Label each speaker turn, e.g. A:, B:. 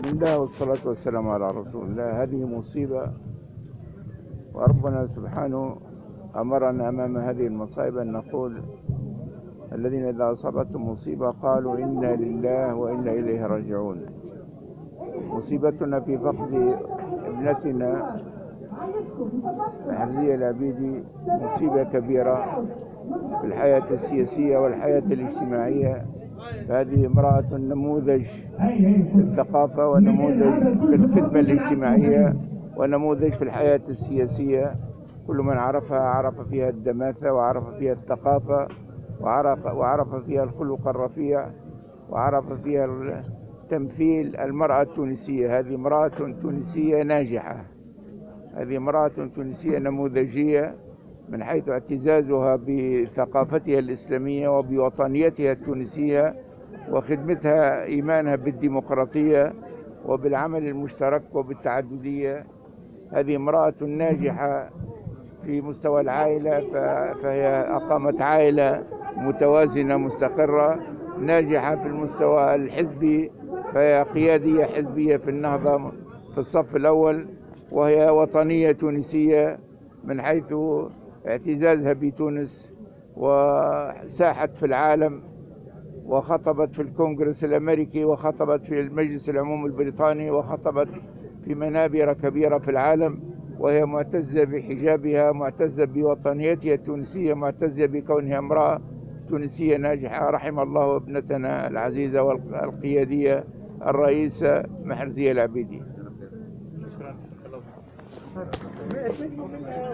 A: بسم الله والصلاة والسلام على رسول الله. هذه مصيبة، وربنا سبحانه أمرنا أمام هذه المصائب أن نقول: الذين إذا أصابتهم مصيبة قالوا إنا لله وإنا إليه راجعون. مصيبتنا في فقد ابنتنا محرزية العبيدي مصيبة كبيرة في الحياة السياسية والحياة الاجتماعية. هذه امرأة نموذج في الثقافة، ونموذج في الخدمة الاجتماعية، ونموذج في الحياة السياسية. كل من عرفها عرف فيها الدماثة، وعرف فيها الثقافة، وعرف فيها الخلق الرفيع، وعرف فيها تمثيل المرأة التونسية. هذه امرأة تونسية ناجحة، هذه امرأة تونسية نموذجية من حيث اعتزازها بثقافتها الإسلامية وبوطنيتها التونسية، وخدمتها إيمانها بالديمقراطية وبالعمل المشترك وبالتعددية. هذه امرأة ناجحة في مستوى العائلة، فهي أقامت عائلة متوازنة مستقرة. ناجحة في المستوى الحزبي، فهي قيادية حزبية في النهضة في الصف الأول. وهي وطنية تونسية من حيث اعتزازها بتونس، وساحت في العالم، وخطبت في الكونغرس الأمريكي، وخطبت في المجلس العموم البريطاني، وخطبت في منابر كبيرة في العالم. وهي معتزة بحجابها، معتزة بوطنيتها التونسية، معتزة بكونها امرأة تونسية ناجحة. رحم الله ابنتنا العزيزة والقيادية الرئيسة محرزية العبيدي.